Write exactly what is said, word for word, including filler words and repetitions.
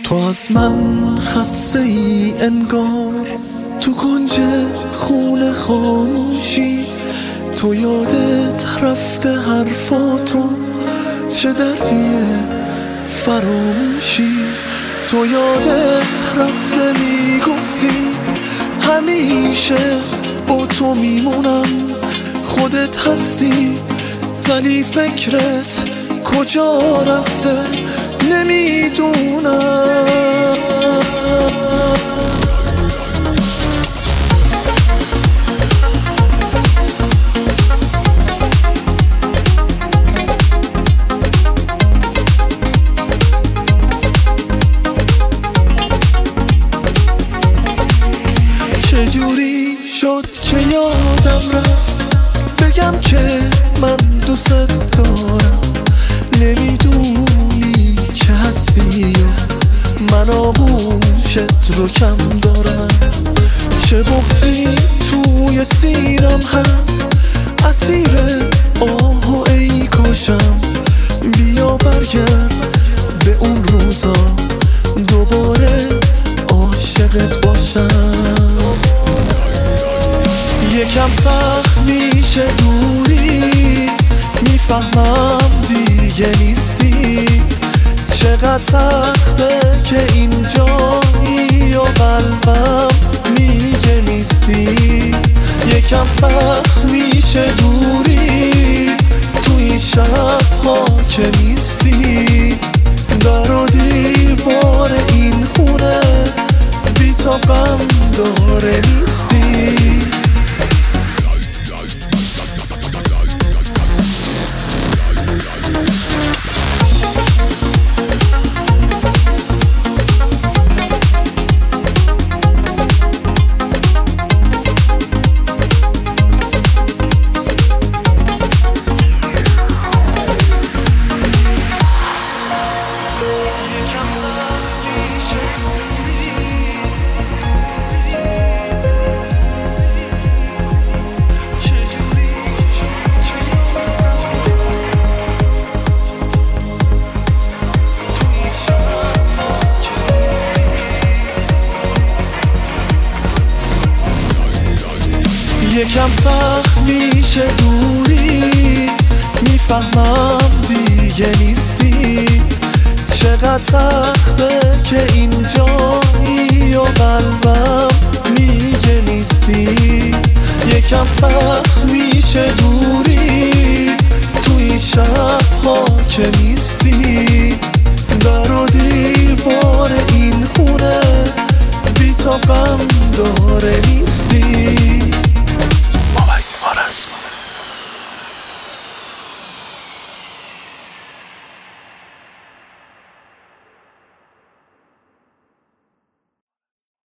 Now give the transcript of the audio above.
تو از من خسته ای انگار، تو کنج خونه خاموشی. تو یادت رفته حرفاتو، چه دردیه فراموشی. تو یادت رفته میگفتی همیشه با تو میمونم. خودت هستی ولی فکرت کجا رفته نمیدونم. چجوری شد که یادم رفت بگم که من دوست دارم؟ نمیدونی که هستی و من آغوشت رو کم دارم. چه بغضی توی سینم هست، اسیر آه و ای کاشم. بیا برگرد به اون روزا، دوباره عاشقت باشم. یکم سخت میشه دوری، میفهمم دیگه نیستی. چقدر سخته که اینجایی و قلبم میگه نیستی. یکم سخت میشه دوری، توی شب‌ها که نیستی. در و دیوار این خونه بی تو غم داره نیستی. یکم سخت میشه دوری، میفهمم دیگه نیستی. چقدر سخته که اینجایی و قلبم میگه نیستی. یکم سخت میشه دوری، توی شب‌ها که نیستی. در و دیوار این خونه بی تو غم داره نیستی.